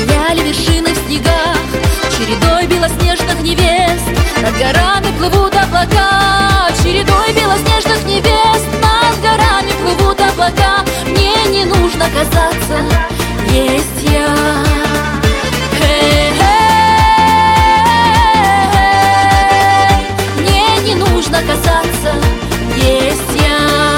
Сияли вершины в снегах, чередой белоснежных невест. Над горами плывут облака, чередой белоснежных невест. Над горами плывут облака, мне не нужно казаться, есть я. Мне не нужно казаться, есть я.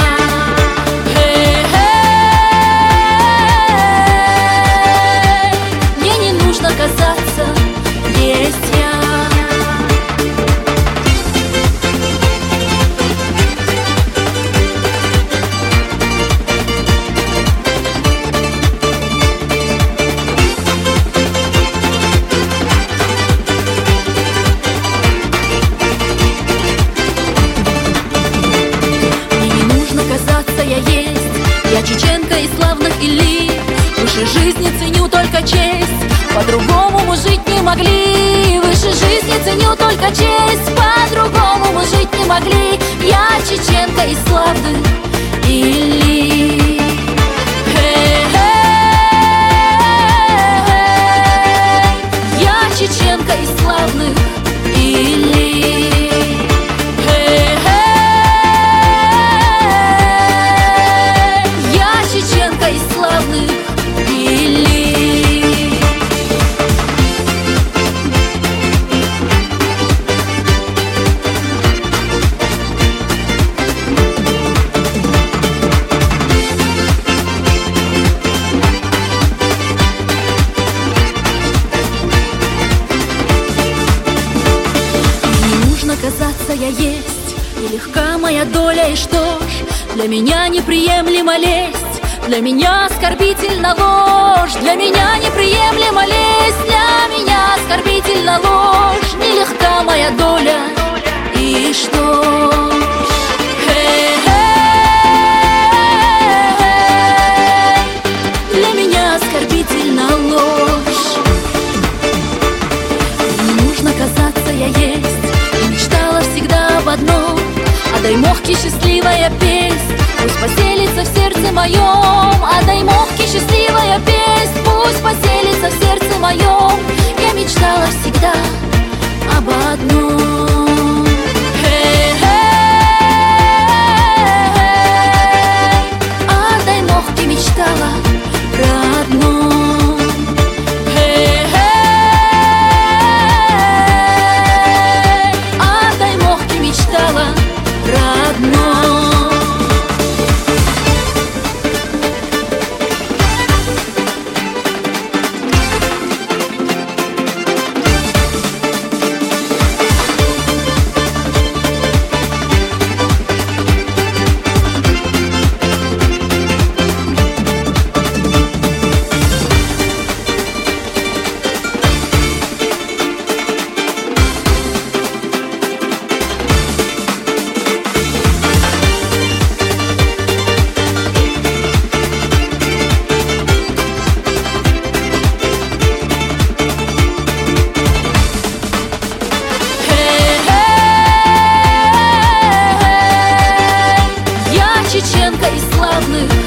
Мне не нужно казаться, есть я. Я есть, я чеченка из славных элит. Выше жизни ценю только честь, по-другому мы жить не могли. Выше жизни ценю только честь, по-другому мы жить не могли. Я чеченка из славных элит. Я чеченка из славных элит. Из славных элит. Не нужно казаться, я есть, и легка моя доля, и что ж, для меня неприемлемо лесть. Для меня оскорбительна ложь, для меня неприемлема лесть. Для меня оскорбительна ложь, нелегка моя доля, и что ж? Для меня оскорбительна ложь. Не нужно казаться, я есть, и мечтала всегда об одном: о даймохке счастливая песнь пусть поселится в сердце моем. А даймохке счастливая песнь пусть поселится в сердце моем. Я мечтала всегда об одном. О даймохке мечтала про одно. О даймохке мечтала про одно. Чеченка из славных